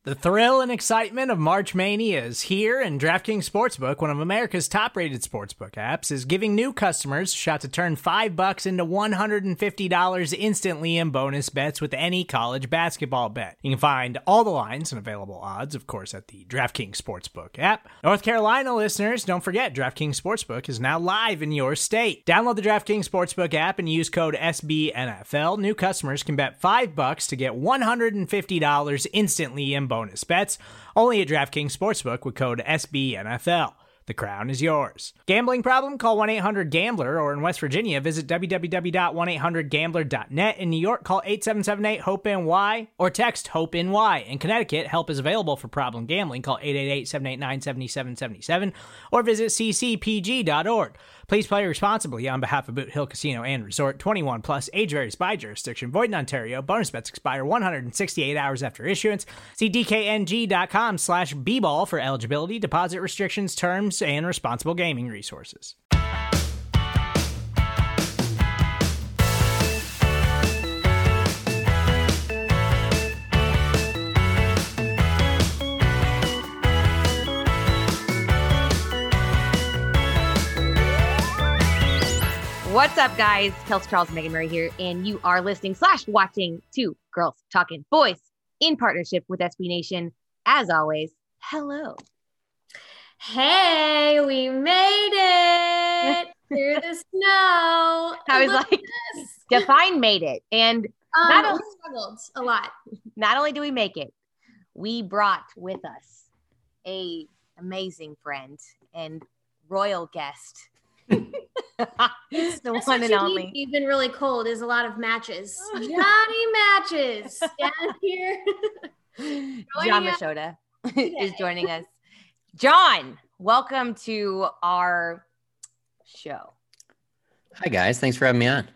The thrill and excitement of March Mania is here, and DraftKings Sportsbook, one of America's top-rated sportsbook apps, is giving new customers a shot to turn $5 into $150 instantly in bonus bets with any college basketball bet. You can find all the lines and available odds, of course, at the DraftKings Sportsbook app. North Carolina listeners, don't forget, DraftKings Sportsbook is now live in your state. Download the DraftKings Sportsbook app and use code SBNFL. New customers can bet $5 to get $150 instantly in bonus bets, only at DraftKings Sportsbook with code SBNFL. The crown is yours. Gambling problem? Call 1-800-GAMBLER, or in West Virginia, visit www.1800gambler.net. In New York, call 877-8-HOPE-NY or text HOPE-NY. In Connecticut, help is available for problem gambling. Call 888-789-7777 or visit ccpg.org. Please play responsibly on behalf of Boot Hill Casino and Resort. 21 plus, age varies by jurisdiction. Void in Ontario. Bonus bets expire 168 hours after issuance. See dkng.com/bball for eligibility, deposit restrictions, terms, and responsible gaming resources. What's up, guys? Kelsey Charles and Megan Murray here, and you are listening / watching Two Girls Talking Boys in partnership with SB Nation. As always, hello. Hey, we made it through the snow. I was like, define made it. And we struggled a lot. Not only do we make it, we brought with us a amazing friend and royal guest. It's the one and only. You've been really cold. There's a lot of matches. Johnny Matches down here. John Machota is joining us. John, welcome to our show. Hi, guys. Thanks for having me on.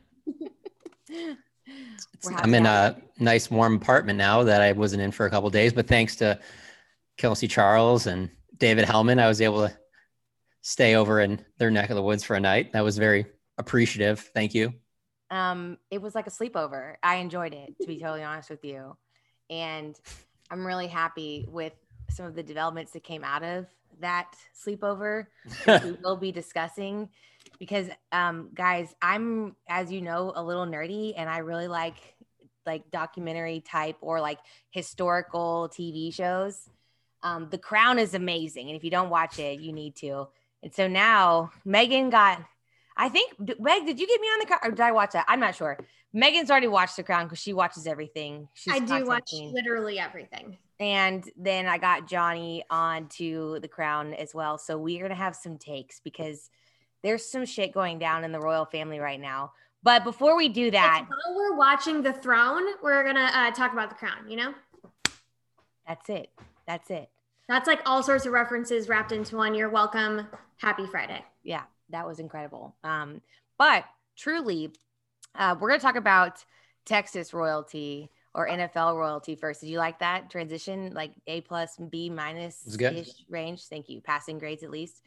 I'm in a nice, warm apartment now that I wasn't in for a couple of days, but thanks to Kelsey Charles and David Hellman, I was able to stay over in their neck of the woods for a night. That was very appreciative. Thank you. It was like a sleepover. I enjoyed it, to be totally honest with you. And I'm really happy with some of the developments that came out of that sleepover, which we will be discussing. Because, guys, I'm, as you know, a little nerdy, and I really like documentary type or like historical TV shows. The Crown is amazing. And if you don't watch it, you need to. And so now Megan got, I think, Meg, did you get me on the Crown or did I watch that? I'm not sure. Megan's already watched The Crown because she watches everything. I do watch literally everything. And then I got Johnny on to The Crown as well. So we're going to have some takes because there's some shit going down in the royal family right now. But before we do that. While we're watching The Throne, we're going to talk about The Crown, you know? That's it. That's it. That's like all sorts of references wrapped into one. You're welcome. Happy Friday. Yeah, that was incredible. But truly, we're going to talk about Texas royalty or NFL royalty first. Did you like that transition? Like A+, B- ish range? Thank you. Passing grades at least.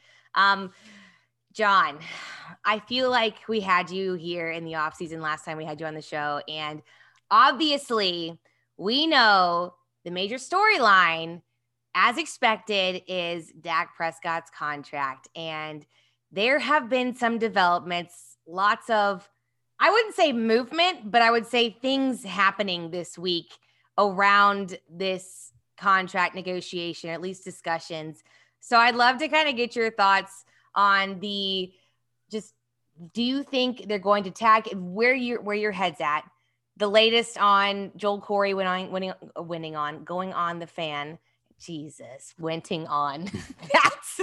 John, I feel like we had you here in the off season last time we had you on the show. And obviously we know the major storyline, as expected, is Dak Prescott's contract. And there have been some developments, lots of, I wouldn't say movement, but I would say things happening this week around this contract negotiation, or at least discussions. So I'd love to kind of get your thoughts on do you think they're going to tag where your head's at? The latest on Joel Corey going on the fan. Jesus, wenting on. That's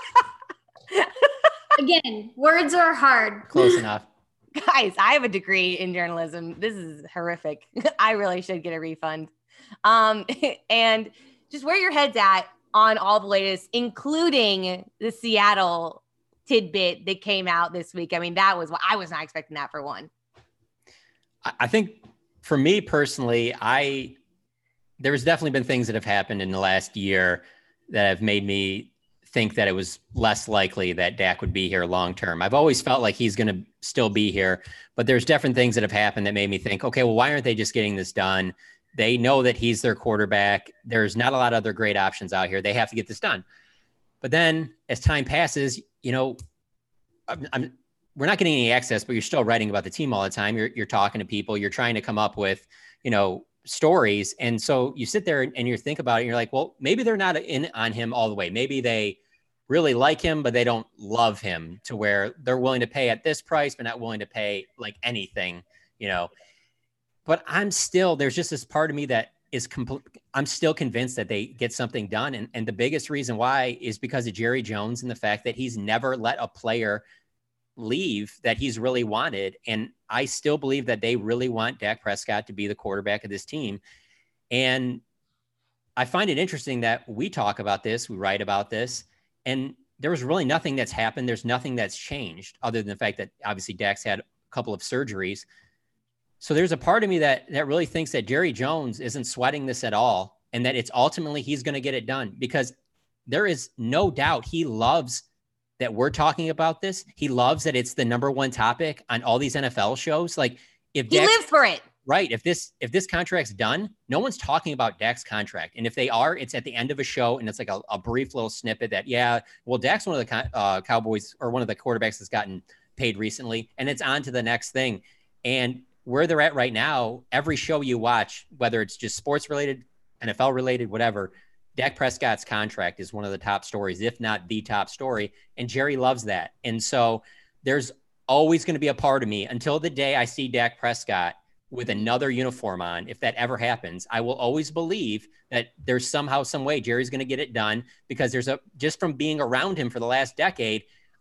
again, words are hard. Close enough. Guys, I have a degree in journalism. This is horrific. I really should get a refund. And just where your head's at on all the latest, including the Seattle tidbit that came out this week. I mean, I was not expecting that for one. I think for me personally, there's definitely been things that have happened in the last year that have made me think that it was less likely that Dak would be here long-term. I've always felt like he's going to still be here, but there's different things that have happened that made me think, okay, well, why aren't they just getting this done? They know that he's their quarterback. There's not a lot of other great options out here. They have to get this done. But then as time passes, you know, we're not getting any access, but you're still writing about the team all the time. You're talking to people. You're trying to come up with, you know, stories. And so you sit there and you think about it. And you're like, well, maybe they're not in on him all the way. Maybe they really like him, but they don't love him to where they're willing to pay at this price, but not willing to pay like anything, you know. But there's just this part of me that is I'm still convinced that they get something done. And the biggest reason why is because of Jerry Jones and the fact that he's never let a player leave that he's really wanted. And I still believe that they really want Dak Prescott to be the quarterback of this team. And I find it interesting that we talk about this, we write about this, and there was really nothing that's happened. There's nothing that's changed other than the fact that obviously Dak's had a couple of surgeries. So there's a part of me that really thinks that Jerry Jones isn't sweating this at all, and that it's ultimately he's going to get it done, because there is no doubt he loves that we're talking about this. He loves that it's the number one topic on all these NFL shows. Like if he lives for it, right? If this contract's done, no one's talking about Dak's contract, and if they are, it's at the end of a show, and it's like a brief little snippet that Dak's one of the Cowboys or one of the quarterbacks that's gotten paid recently, and it's on to the next thing. And where they're at right now, every show you watch, whether it's just sports related, NFL related, whatever, Dak Prescott's contract is one of the top stories, if not the top story. And Jerry loves that. And so there's always going to be a part of me until the day I see Dak Prescott with another uniform on. If that ever happens, I will always believe that there's somehow, some way Jerry's going to get it done, because just from being around him for the last decade,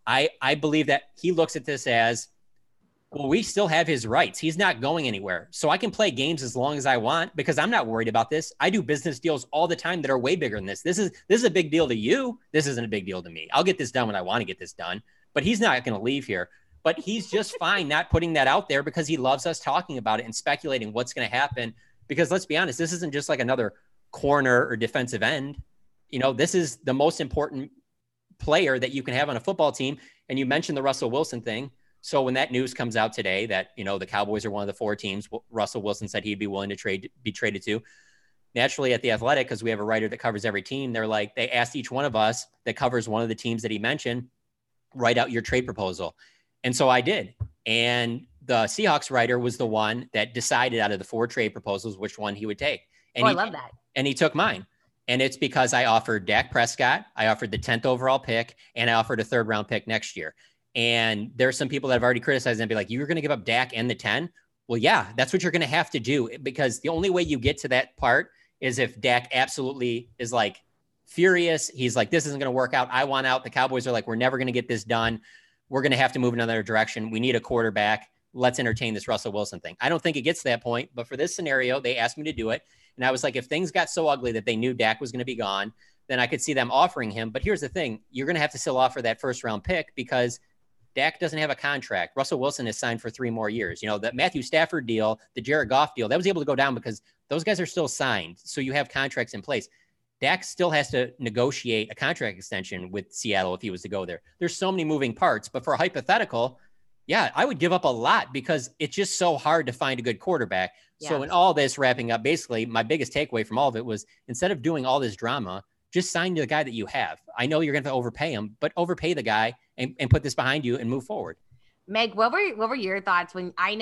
I believe that he looks at this as, well, we still have his rights. He's not going anywhere. So I can play games as long as I want because I'm not worried about this. I do business deals all the time that are way bigger than this. This is a big deal to you. This isn't a big deal to me. I'll get this done when I want to get this done, but he's not going to leave here. But he's just fine not putting that out there because he loves us talking about it and speculating what's going to happen. Because let's be honest, this isn't just like another corner or defensive end. You know, this is the most important player that you can have on a football team. And you mentioned the Russell Wilson thing. So when that news comes out today that, you know, the Cowboys are one of the 4 teams Russell Wilson said he'd be willing to be traded to, naturally at The Athletic, because we have a writer that covers every team, they asked each one of us that covers one of the teams that he mentioned, write out your trade proposal. And so I did. And the Seahawks writer was the one that decided out of the 4 trade proposals which one he would take. And I love that. And he took mine. And it's because I offered Dak Prescott, I offered the 10th overall pick, and I offered a 3rd round pick next year. And there's some people that have already criticized and be like, you're going to give up Dak and the 10? Well, yeah, that's what you're going to have to do, because the only way you get to that part is if Dak absolutely is like furious. He's like, this isn't going to work out. I want out. The Cowboys are like, we're never going to get this done. We're going to have to move in another direction. We need a quarterback. Let's entertain this Russell Wilson thing. I don't think it gets to that point, but for this scenario, they asked me to do it. And I was like, if things got so ugly that they knew Dak was going to be gone, then I could see them offering him. But here's the thing. You're going to have to still offer that 1st round pick because Dak doesn't have a contract. Russell Wilson is signed for 3 more years. You know, the Matthew Stafford deal, the Jared Goff deal, that was able to go down because those guys are still signed. So you have contracts in place. Dak still has to negotiate a contract extension with Seattle if he was to go there. There's so many moving parts, but for a hypothetical, yeah, I would give up a lot because it's just so hard to find a good quarterback. Yeah. So in all this wrapping up, basically my biggest takeaway from all of it was, instead of doing all this drama, just sign the guy that you have. I know you're going to overpay him, but overpay the guy and put this behind you and move forward. Meg, what were your thoughts when I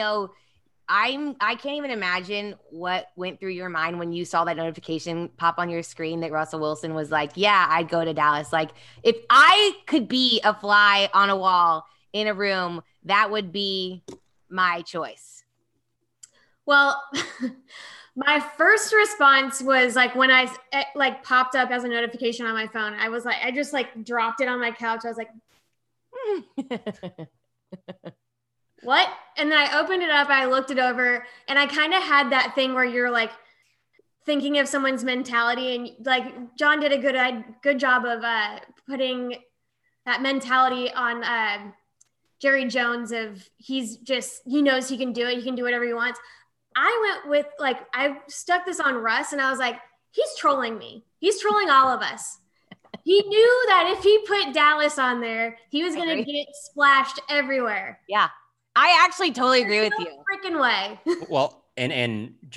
can't even imagine what went through your mind when you saw that notification pop on your screen that Russell Wilson was like, yeah, I'd go to Dallas. Like, if I could be a fly on a wall in a room, that would be my choice. Well, my first response was like, when I popped up as a notification on my phone, I was like, I just like dropped it on my couch. I was like, what? And then I opened it up, I looked it over, and I kind of had that thing where you're like thinking of someone's mentality, and like John did a good job of putting that mentality on Jerry Jones of he knows he can do it. He can do whatever he wants. I went with I stuck this on Russ, and I was like, he's trolling me. He's trolling all of us. He knew that if he put Dallas on there, he was going to get splashed everywhere. Yeah. I actually totally agree with you. Freaking way. Well, and just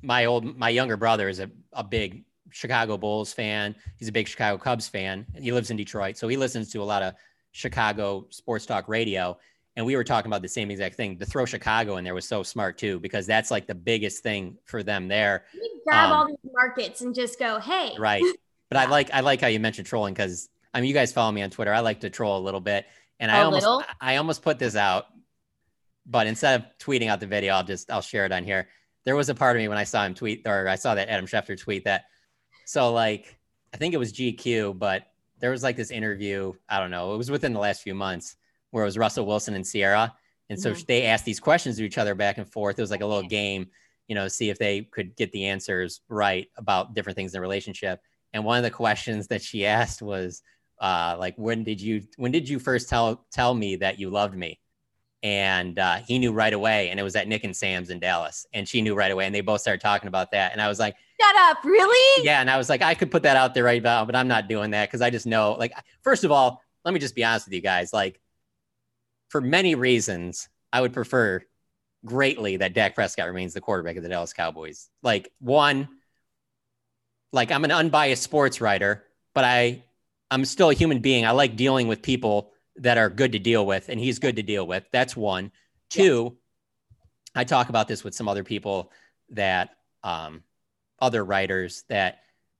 my younger brother is a big Chicago Bulls fan. He's a big Chicago Cubs fan. He lives in Detroit, so he listens to a lot of Chicago sports talk radio. And we were talking about the same exact thing. To throw Chicago in there was so smart too, because that's like the biggest thing for them there. You grab all these markets and just go, hey. Right. But I like how you mentioned trolling, because I mean, you guys follow me on Twitter. I like to troll a little bit. And I almost put this out, but instead of tweeting out the video, I'll share it on here. There was a part of me when I saw him tweet, or I saw that Adam Schefter tweet that. So like, I think it was GQ, but there was like this interview. I don't know. It was within the last few months where it was Russell Wilson and Sierra. And so they asked these questions to each other back and forth. It was like a little game, see if they could get the answers right about different things in the relationship. And one of the questions that she asked was like, when did you first tell me that you loved me? And he knew right away. And it was at Nick and Sam's in Dallas. And she knew right away. And they both started talking about that. And I was like, shut up, really? Yeah. And I was like, I could put that out there right now, but I'm not doing that, because I just know, like, first of all, let me just be honest with you guys. Like, for many reasons, I would prefer greatly that Dak Prescott remains the quarterback of the Dallas Cowboys. Like, one, like, I'm an unbiased sports writer, but I'm still a human being. I like dealing with people that are good to deal with, and he's good to deal with. That's one. Two, I talk about this with some other people that, other writers that,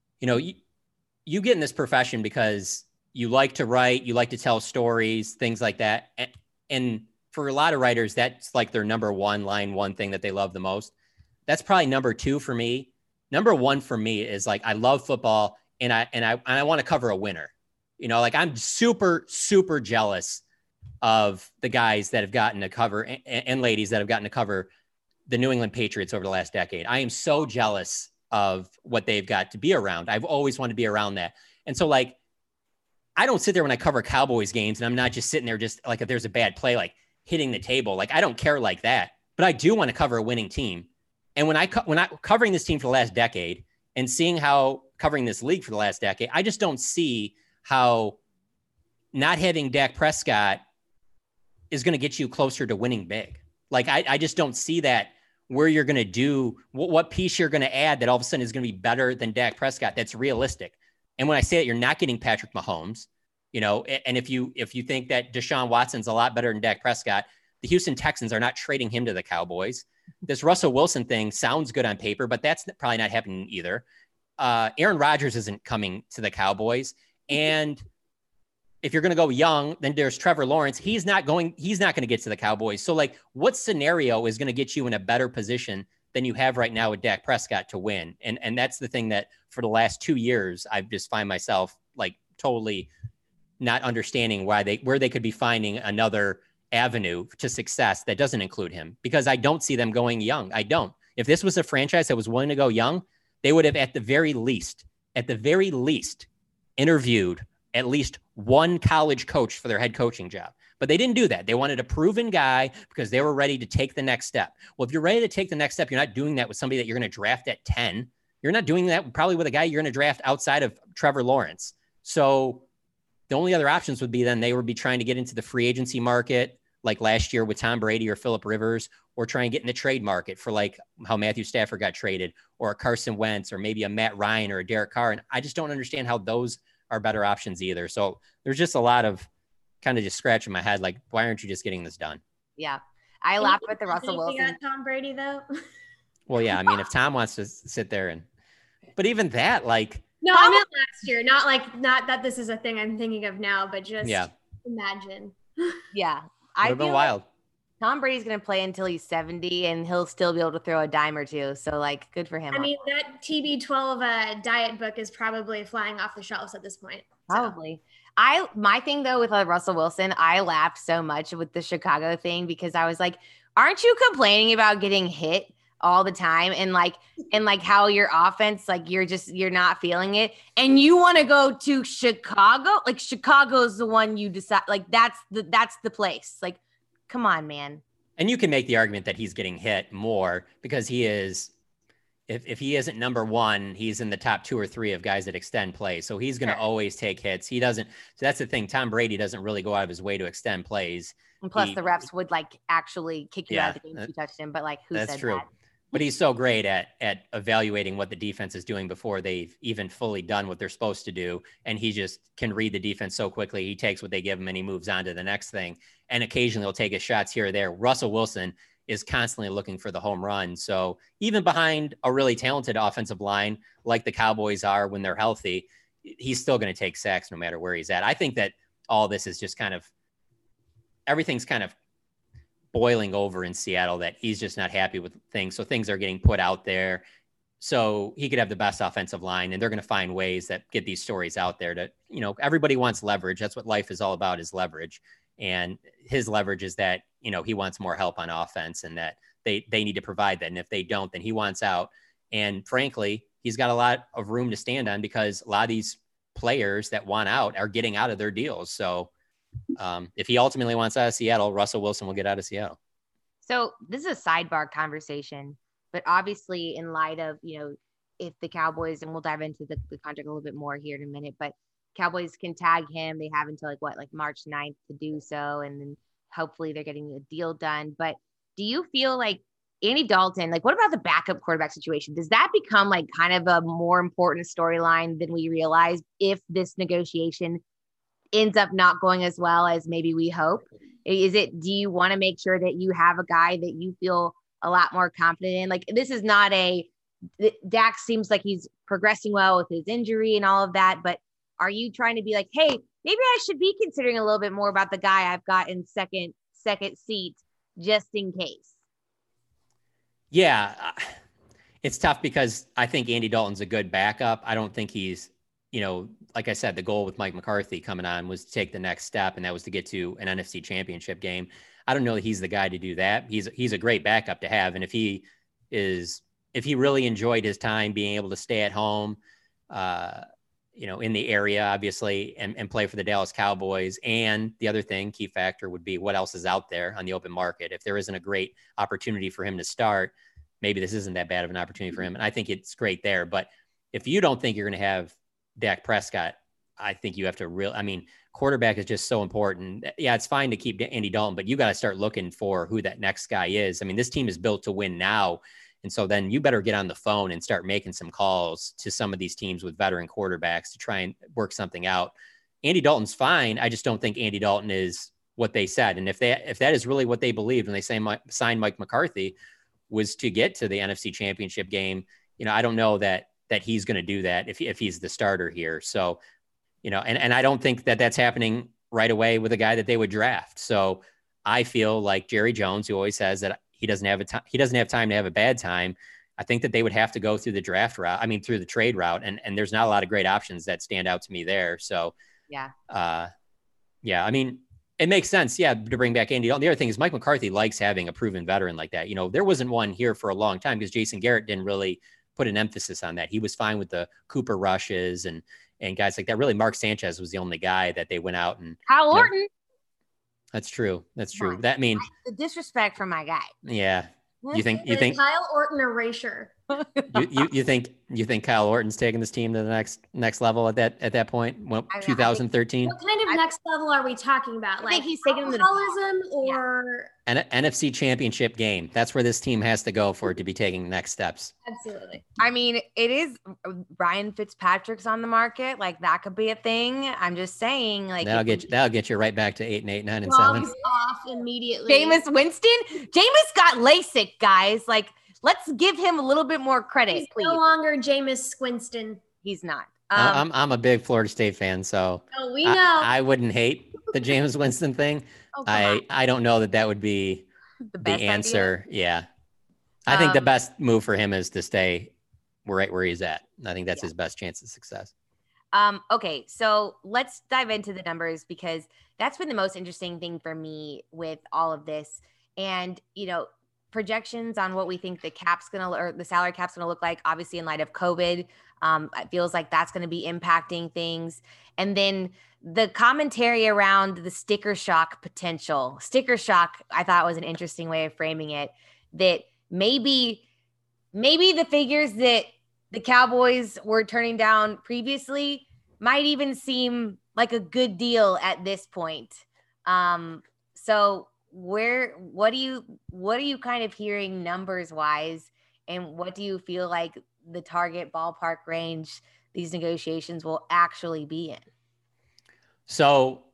you get in this profession because you like to write, you like to tell stories, things like that. And for a lot of writers, that's like their number one thing that they love the most. That's probably number two for me. Number one for me is like, I love football, and I want to cover a winner. Like, I'm super, super jealous of the guys that have gotten to cover and ladies that have gotten to cover the New England Patriots over the last decade. I am so jealous of what they've got to be around. I've always wanted to be around that. And so, like, I don't sit there when I cover Cowboys games, and I'm not just sitting there just like, if there's a bad play, like hitting the table. Like, I don't care like that, but I do want to cover a winning team. And when I covering this team for the last decade and seeing how covering this league for the last decade, I just don't see how not having Dak Prescott is going to get you closer to winning big. Like, I just don't see that, where you're going to do what piece you're going to add that all of a sudden is going to be better than Dak Prescott. That's realistic. And when I say that, you're not getting Patrick Mahomes, and if you think that Deshaun Watson's a lot better than Dak Prescott, the Houston Texans are not trading him to the Cowboys. This Russell Wilson thing sounds good on paper, but that's probably not happening either. Aaron Rodgers isn't coming to the Cowboys. And if you're going to go young, then there's Trevor Lawrence. He's not going to get to the Cowboys. So, like, what scenario is going to get you in a better position than you have right now with Dak Prescott to win? And that's the thing that for the last 2 years, I've just find myself like totally not understanding where they could be finding another avenue to success that doesn't include him, because I don't see them going young. I don't. If this was a franchise that was willing to go young, they would have at the very least, interviewed at least one college coach for their head coaching job. But they didn't do that. They wanted a proven guy because they were ready to take the next step. Well, if you're ready to take the next step, you're not doing that with somebody that you're going to draft at 10. You're not doing that probably with a guy you're going to draft outside of Trevor Lawrence. So the only other options would be then they would be trying to get into the free agency market, like last year with Tom Brady or Phillip Rivers, or try and get in the trade market for like how Matthew Stafford got traded, or a Carson Wentz, or maybe a Matt Ryan or a Derek Carr. And I just don't understand how those are better options either. So there's just a lot of kind of just scratching my head. Like, why aren't you just getting this done? Yeah. I laughed with the Russell Wilson. Tom Brady though. Well, yeah. I mean, if Tom wants to sit there but even that, like. No, I meant last year. Not that this is a thing I'm thinking of now, but just imagine. Yeah. Would have been wild. Tom Brady's going to play until he's 70, and he'll still be able to throw a dime or two. So, like, good for him. I mean, that TB12 diet book is probably flying off the shelves at this point. Probably. My thing, though, with Russell Wilson, I laughed so much with the Chicago thing because I was like, aren't you complaining about getting hit all the time? And like how your offense, like, you're not feeling it. And you want to go to Chicago? Like, Chicago's the one you decide, like, that's the place. Like, come on, man. And you can make the argument that he's getting hit more because he is, if he isn't number one, he's in the top 2 or 3 of guys that extend plays. So he's going to always take hits. He doesn't. So that's the thing. Tom Brady doesn't really go out of his way to extend plays. And plus the refs would like actually kick you out of the game if you touched him. But like, who said true. that? But he's so great at evaluating what the defense is doing before they've even fully done what they're supposed to do. And he just can read the defense so quickly. He takes what they give him and he moves on to the next thing. And occasionally he'll take his shots here or there. Russell Wilson is constantly looking for the home run. So even behind a really talented offensive line, like the Cowboys are when they're healthy, he's still going to take sacks no matter where he's at. I think that all this is just everything's kind of boiling over in Seattle, that he's just not happy with things. So things are getting put out there so he could have the best offensive line, and they're going to find ways that get these stories out there to, everybody wants leverage. That's what life is all about, is leverage. And his leverage is that, he wants more help on offense and that they need to provide that. And if they don't, then he wants out. And frankly, he's got a lot of room to stand on because a lot of these players that want out are getting out of their deals. So if he ultimately wants out of Seattle, Russell Wilson will get out of Seattle. So this is a sidebar conversation, but obviously in light of, if the Cowboys, and we'll dive into the contract a little bit more here in a minute, but Cowboys can tag him. They have until March 9th to do so. And then hopefully they're getting a deal done. But do you feel like Andy Dalton, what about the backup quarterback situation? Does that become kind of a more important storyline than we realize if this negotiation ends up not going as well as maybe we hope? Do you want to make sure that you have a guy that you feel a lot more confident in? This is not Dak seems like he's progressing well with his injury and all of that, but are you trying to be like, hey, maybe I should be considering a little bit more about the guy I've got in second seat just in case? Yeah, it's tough because I think Andy Dalton's a good backup. I don't think he's, like I said, the goal with Mike McCarthy coming on was to take the next step, and that was to get to an NFC championship game. I don't know that he's the guy to do that. He's a great backup to have. And if he really enjoyed his time being able to stay at home, in the area, obviously, and play for the Dallas Cowboys. And the other key factor would be what else is out there on the open market. If there isn't a great opportunity for him to start, maybe this isn't that bad of an opportunity for him. And I think it's great there. But if you don't think you're going to have Dak Prescott, I think you have to quarterback is just so important. Yeah, it's fine to keep Andy Dalton, but you got to start looking for who that next guy is. This team is built to win now. And so then you better get on the phone and start making some calls to some of these teams with veteran quarterbacks to try and work something out. Andy Dalton's fine. I just don't think Andy Dalton is what they said. And if that is really what they believed when they signed Mike McCarthy, was to get to the NFC Championship game, I don't know that he's going to do that if he's the starter here. So, and I don't think that that's happening right away with a guy that they would draft. So I feel like Jerry Jones, who always says that he doesn't have time to have a bad time. I think that they would have to go through the draft route. Through the trade route. And there's not a lot of great options that stand out to me there. So yeah. It makes sense. Yeah. To bring back Andy Dalton. The other thing is Mike McCarthy likes having a proven veteran like that. There wasn't one here for a long time because Jason Garrett didn't really put an emphasis on that. He was fine with the Cooper Rushes and guys like that. Really, Mark Sanchez was the only guy that they went out and Kyle Orton. That's true. Wow. That means the disrespect from my guy. Yeah. You think Kyle Orton erasure? you think Kyle Orton's taking this team to the next level at that point? Well, 2013. What kind of next level are we talking about? I think he's taking them alcoholism or an NFC Championship game. That's where this team has to go for it to be taking next steps. Absolutely. It is Ryan Fitzpatrick's on the market. That could be a thing. I'm just saying, that'll get you right back to 8-8, 9-7. Off immediately. Jameis Winston. Jameis got LASIK, guys. Let's give him a little bit more credit, He's please. No longer Jameis Winston. He's not. I'm a big Florida State fan, so we know. I wouldn't hate the Jameis Winston thing. I don't know that would be the answer. Idea. Yeah. I think the best move for him is to stay right where he's at. I think that's his best chance of success. Okay, so let's dive into the numbers because that's been the most interesting thing for me with all of this. And, projections on what we think the salary cap's gonna look like, obviously in light of COVID. It feels like that's gonna be impacting things. And then the commentary around the sticker shock potential. Sticker shock, I thought was an interesting way of framing it, that maybe the figures that the Cowboys were turning down previously might even seem like a good deal at this point. So what are you kind of hearing numbers wise? And what do you feel like the target ballpark range these negotiations will actually be in? So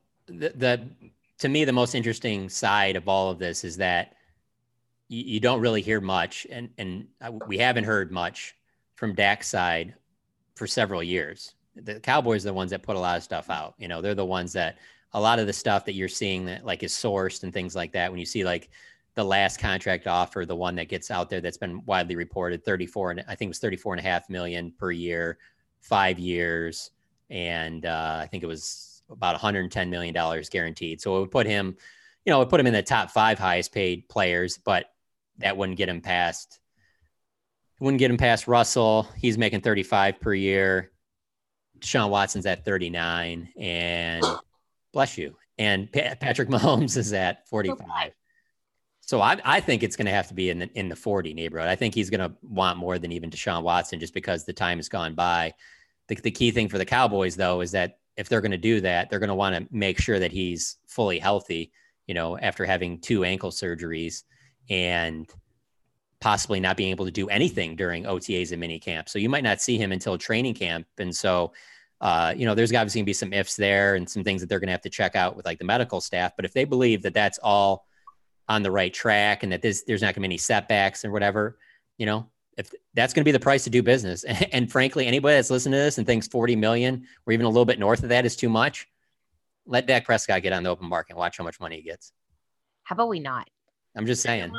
to me, the most interesting side of all of this is that you don't really hear much, and we haven't heard much from Dak's side for several years. The Cowboys are the ones that put a lot of stuff out. They're the ones that a lot of the stuff that you're seeing that like is sourced and things like that. When you see like the last contract offer, the one that gets out there that's been widely reported, 34, and I think it was 34.5 million per year, 5 years, and I think it was about $110 million guaranteed. So it would put him, it would put him in the top 5 highest paid players, but that wouldn't get him past. Wouldn't get him past Russell. He's making 35 per year. Deshaun Watson's at 39, and bless you. And Patrick Mahomes is at 45. So I think it's going to have to be in the 40 neighborhood. I think he's going to want more than even Deshaun Watson just because the time has gone by. The key thing for the Cowboys, though, is that if they're going to do that, they're going to want to make sure that he's fully healthy, after having 2 ankle surgeries and possibly not being able to do anything during OTAs and minicamp. So you might not see him until training camp. And so, there's obviously going to be some ifs there and some things that they're going to have to check out with like the medical staff. But if they believe that that's all on the right track and that there's not going to be any setbacks or whatever, if that's going to be the price to do business. And frankly, anybody that's listening to this and thinks 40 million or even a little bit north of that is too much, let Dak Prescott get on the open market and watch how much money he gets. How about we not? I'm just saying.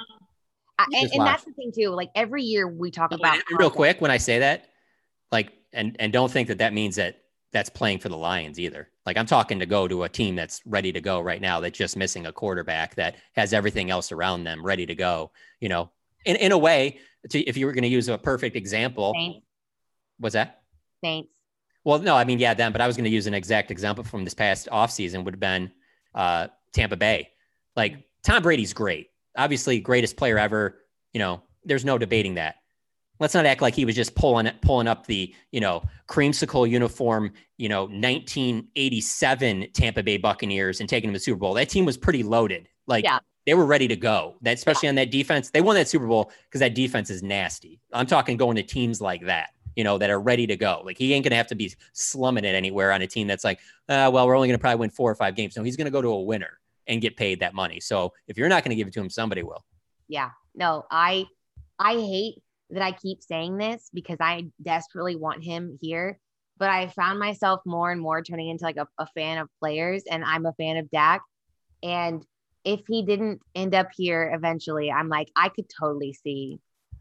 And that's the thing too. Like every year we talk about real quick when I say that, like, and don't think that means that that's playing for the Lions either. Like I'm talking to go to a team that's ready to go right now. That's just missing a quarterback that has everything else around them ready to go. In a way, if you were going to use a perfect example, Saints. What's that? Saints. Well, no, I mean, yeah, them, but I was going to use an exact example from this past offseason would have been Tampa Bay. Like Tom Brady's great. Obviously greatest player ever. There's no debating that. Let's not act like he was just pulling up the, creamsicle uniform, 1987 Tampa Bay Buccaneers and taking them to the Super Bowl. That team was pretty loaded. Like they were ready to go. That especially on that defense. They won that Super Bowl because that defense is nasty. I'm talking going to teams like that, that are ready to go. Like he ain't going to have to be slumming it anywhere on a team that's like, well, we're only going to probably win 4 or 5 games. No, he's going to go to a winner and get paid that money. So if you're not going to give it to him, somebody will. Yeah, no, I hate that I keep saying this because I desperately want him here, but I found myself more and more turning into like a fan of players, and I'm a fan of Dak. And if he didn't end up here eventually, I'm like, I could totally see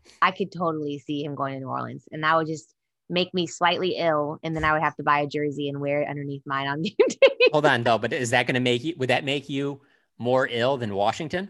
him going to New Orleans, and that would just make me slightly ill. And then I would have to buy a jersey and wear it underneath mine on game day. Hold on though. But is that going to would that make you more ill than Washington?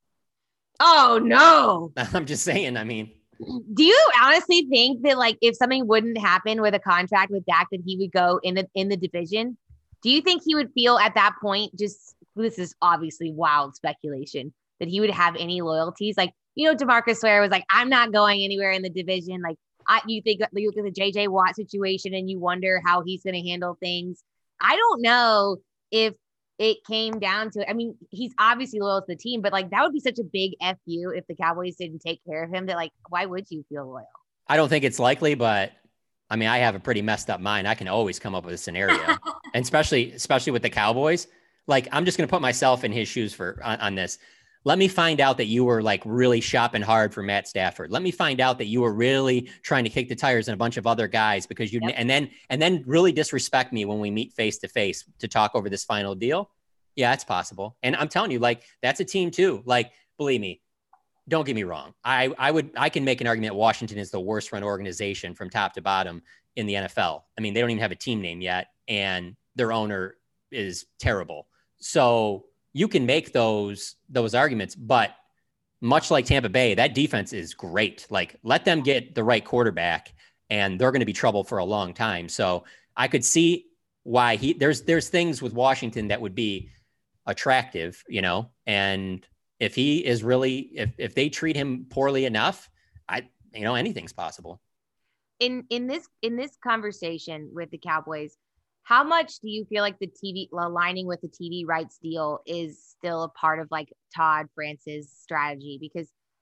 Oh no. I'm just saying, I mean, do you honestly think that like if something wouldn't happen with a contract with Dak that he would go in the division? Do you think he would feel at that point, just this is obviously wild speculation, that he would have any loyalties? Like, DeMarcus Ware was like, I'm not going anywhere in the division. Like you look at the JJ Watt situation and you wonder how he's going to handle things. I don't know if it came down to, I mean, he's obviously loyal to the team, but like that would be such a big FU if the Cowboys didn't take care of him that like, why would you feel loyal? I don't think it's likely, but I mean, I have a pretty messed up mind. I can always come up with a scenario, and especially with the Cowboys. Like, I'm just going to put myself in his shoes on this. Let me find out that you were like really shopping hard for Matt Stafford. Let me find out that you were really trying to kick the tires on a bunch of other guys because and then really disrespect me when we meet face to face to talk over this final deal. Yeah, it's possible. And I'm telling you, like, that's a team too. Like, believe me, don't get me wrong. I can make an argument Washington is the worst run organization from top to bottom in the NFL. I mean, they don't even have a team name yet, and their owner is terrible. So you can make those arguments, but much like Tampa Bay, that defense is great. Like, let them get the right quarterback and they're going to be trouble for a long time. So I could see why there's things with Washington that would be attractive, and if he is really, if they treat him poorly enough, anything's possible. In this conversation with the Cowboys, how much do you feel like the TV aligning with the TV rights deal is still a part of like Todd France's strategy? Because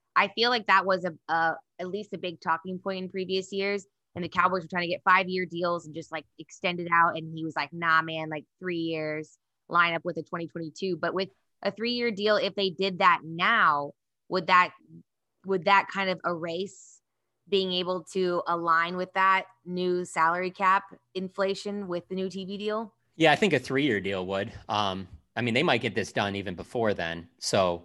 I feel like that was at least a big talking point in previous years. And the Cowboys were trying to get 5-year deals and just like extend it out. And he was like, nah, man, like 3 years, line up with a 2022. But with a 3-year deal, if they did that now, would that kind of erase being able to align with that new salary cap inflation with the new TV deal? Yeah, I think a 3-year deal would. I mean, they might get this done even before then. So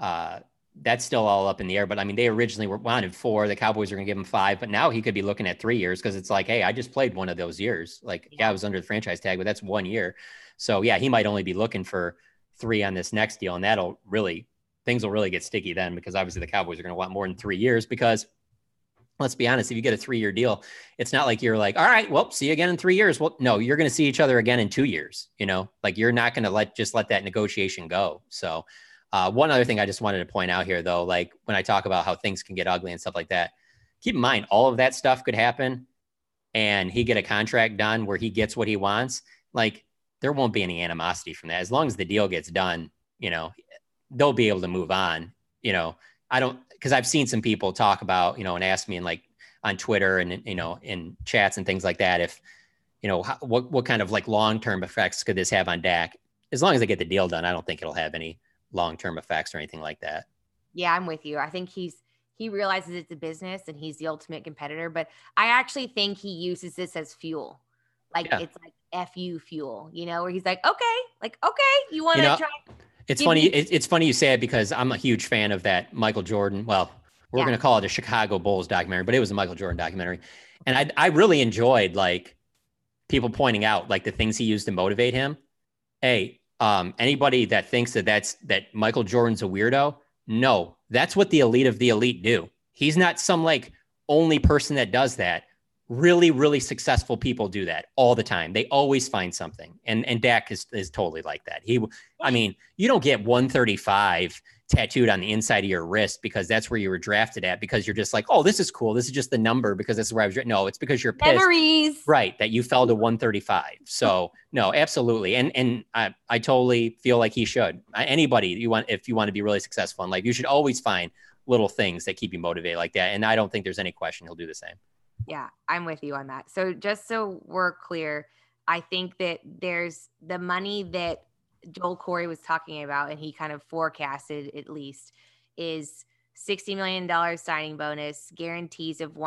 that's still all up in the air. But I mean, they originally wanted 4. The Cowboys are going to give him 5. But now he could be looking at 3 years because it's like, hey, I just played one of those years. Like, yeah, I was under the franchise tag, but that's 1 year. So yeah, he might only be looking for 3 on this next deal. And things will really get sticky then, because obviously the Cowboys are going to want more than 3 years because, let's be honest, if you get a 3-year deal, it's not like you're like, all right, well, see you again in 3 years. Well, no, you're going to see each other again in 2 years. Like you're not going to let that negotiation go. So one other thing I just wanted to point out here, though, like when I talk about how things can get ugly and stuff like that, keep in mind, all of that stuff could happen and he get a contract done where he gets what he wants. Like there won't be any animosity from that. As long as the deal gets done, they'll be able to move on. Because I've seen some people talk about, and ask me on Twitter and, in chats and things like that, if, what kind of like long-term effects could this have on Dak? As long as they get the deal done, I don't think it'll have any long-term effects or anything like that. Yeah, I'm with you. I think he realizes it's a business and he's the ultimate competitor, but I actually think he uses this as fuel. Like it's like FU fuel, where he's like, okay, you want to try. It's funny. It's funny you say it because I'm a huge fan of that Michael Jordan. Well, we're going to call it a Chicago Bulls documentary, but it was a Michael Jordan documentary. And I really enjoyed like people pointing out like the things he used to motivate him. Hey, anybody that thinks that Michael Jordan's a weirdo, no, that's what the elite of the elite do. He's not some like only person that does that. Really, really successful people do that all the time. They always find something. And Dak is totally like that. I mean, you don't get 135 tattooed on the inside of your wrist because that's where you were drafted at, because you're just like, oh, this is cool. This is just the number because this is where I was. No, it's because you're pissed. Memories. Right. That you fell to 135. So no, absolutely. And I totally feel like he should. Anybody if you want to be really successful in life, you should always find little things that keep you motivated like that. And I don't think there's any question he'll do the same. Yeah, I'm with you on that. So just so we're clear, I think that there's the money that Joel Corey was talking about, and he kind of forecasted at least, is $60 million signing bonus, guarantees of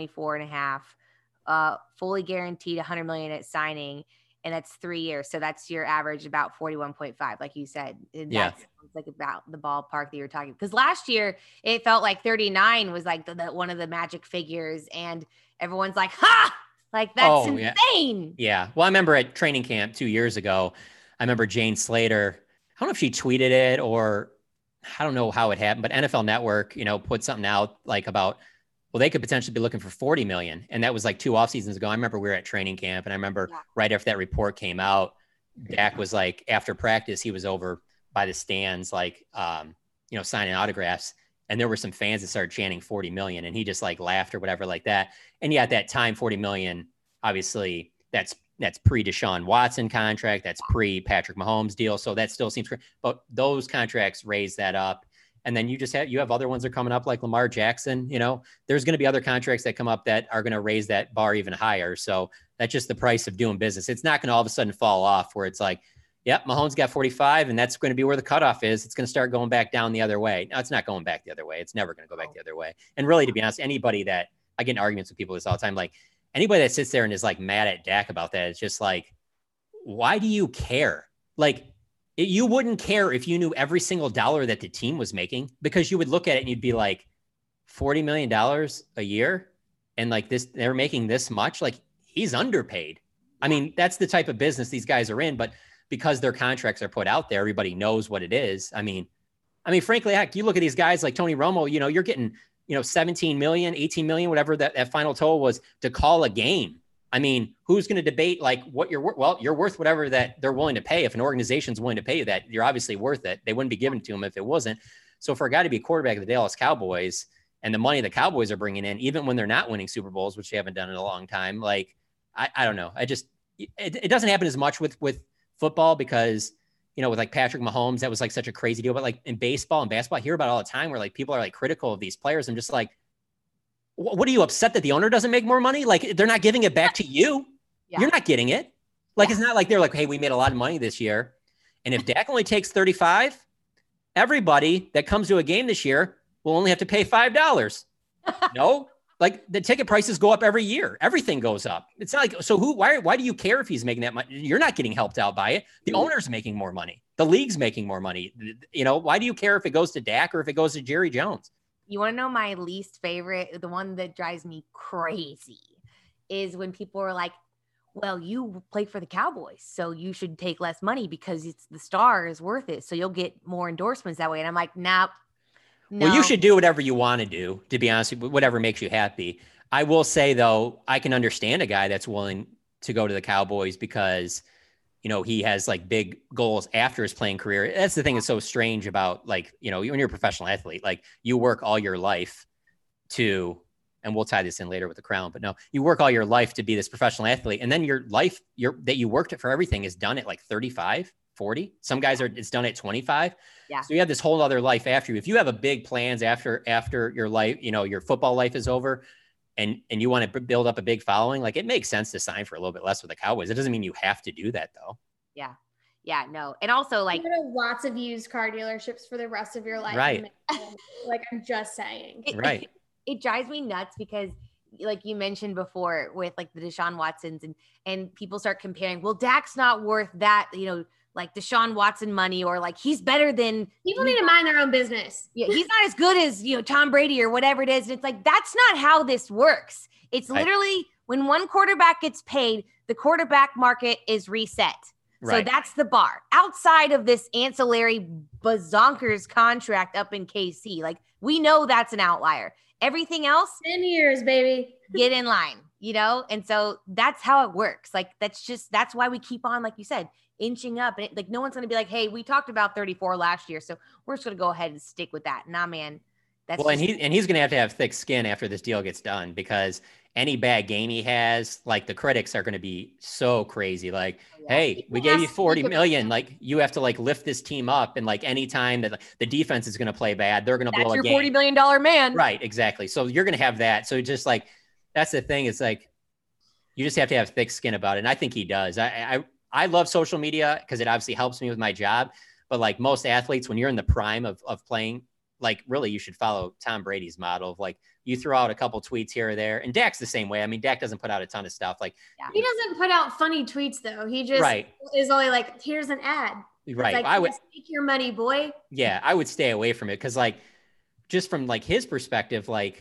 124.5, fully guaranteed $100 million at signing, and that's 3 years. So that's your average about 41.5, like you said. And that sounds like about the ballpark that you're talking. Because last year it felt like 39 was like the one of the magic figures, and everyone's like, ha! Like, that's insane. Yeah. Well, I remember at training camp 2 years ago, I remember Jane Slater, I don't know if she tweeted it or I don't know how it happened, but NFL Network, put something out like about, well, they could potentially be looking for 40 million. And that was like 2 off seasons ago. I remember we were at training camp, and I remember right after that report came out, Dak was like, after practice, he was over by the stands, like, signing autographs. And there were some fans that started chanting 40 million, and he just like laughed or whatever like that. And yeah, at that time, 40 million, obviously that's pre Deshaun Watson contract. That's pre Patrick Mahomes deal. So that still seems great, but those contracts raise that up. And then you have other ones that are coming up like Lamar Jackson. There's going to be other contracts that come up that are going to raise that bar even higher. So that's just the price of doing business. It's not going to all of a sudden fall off where it's like, yep, Mahomes got 45, and that's going to be where the cutoff is. It's going to start going back down the other way. No, it's not going back the other way. It's never going to go back the other way. And really, to be honest, anybody that I get in arguments with people this all the time, like anybody that sits there and is like mad at Dak about that, it's just like, why do you care? Like, you wouldn't care if you knew every single dollar that the team was making, because you would look at it and you'd be like, $40 million a year, and like this, they're making this much. Like, he's underpaid. I mean, that's the type of business these guys are in, but because their contracts are put out there, everybody knows what it is. I mean, frankly, heck, you look at these guys like Tony Romo, you're getting, 17 million, 18 million, whatever that final total was to call a game. I mean, who's going to debate like what you're worth? Well, you're worth whatever that they're willing to pay. If an organization's willing to pay you that, you're obviously worth it. They wouldn't be given to him if it wasn't. So for a guy to be a quarterback of the Dallas Cowboys and the money the Cowboys are bringing in, even when they're not winning Super Bowls, which they haven't done in a long time, like, I don't know. It doesn't happen as much with football because, with like Patrick Mahomes, that was like such a crazy deal. But like in baseball and basketball, I hear about it all the time where like people are like critical of these players. I'm just like, what are you upset that the owner doesn't make more money? Like they're not giving it back to you. Yeah. You're not getting it. Like, it's not like they're like, hey, we made a lot of money this year. And if Dak only takes 35, everybody that comes to a game this year will only have to pay $5. No, like the ticket prices go up every year. Everything goes up. It's not like, so why do you care if he's making that money? You're not getting helped out by it. The owner's making more money. The league's making more money. Why do you care if it goes to Dak or if it goes to Jerry Jones? You want to know my least favorite, the one that drives me crazy, is when people are like, well, you play for the Cowboys, so you should take less money because it's the star is worth it. So you'll get more endorsements that way. And I'm like, nah. No. Well, you should do whatever you want to do, to be honest, whatever makes you happy. I will say, though, I can understand a guy that's willing to go to the Cowboys because, he has like big goals after his playing career. That's the thing that's so strange about like, when you're a professional athlete, like you work all your life to, and we'll tie this in later with the Crown, but no, you work all your life to be this professional athlete. And then your life that you worked at for everything is done at like 35, 40. Some guys it's done at 25. Yeah. So you have this whole other life after you. If you have a big plans after your life, your football life is over and you want to build up a big following, like it makes sense to sign for a little bit less with the Cowboys. It doesn't mean you have to do that though. Yeah. Yeah, no. And also like lots of used car dealerships for the rest of your life. Right. Like I'm just saying. Right. It drives me nuts because like you mentioned before with like the Deshaun Watsons and people start comparing, well, Dak's not worth that, like Deshaun Watson money, or like he's better than people need to mind their own business. Yeah. He's not as good as, Tom Brady or whatever it is. And it's like, that's not how this works. It's literally when one quarterback gets paid, the quarterback market is reset. Right. So that's the bar outside of this ancillary bazonkers contract up in KC. Like we know that's an outlier. Everything else, 10 years, baby, get in line, And so that's how it works. Like, that's why we keep on, like you said, inching up. And like, no one's going to be like, hey, we talked about 34 last year, so we're just going to go ahead and stick with that. Nah, man. And he's going to have thick skin after this deal gets done, because any bad game he has, like the critics are going to be so crazy. Like, hey, we gave you 40 million. Like you have to like lift this team up. And like anytime that the defense is going to play bad, they're going to blow a game. That's your $40 million man. Right. Exactly. So you're going to have that. So just like, that's the thing. It's like, you just have to have thick skin about it. And I think he does. I love social media because it obviously helps me with my job. But like most athletes, when you're in the prime of playing, like really you should follow Tom Brady's model of like, you throw out a couple tweets here or there, and Dak's the same way. I mean, Dak doesn't put out a ton of stuff. Like he doesn't put out funny tweets though. He just is only like, here's an ad. Right. Like, I would take your money, boy. Yeah. I would stay away from it. Cause like, just from like his perspective, like,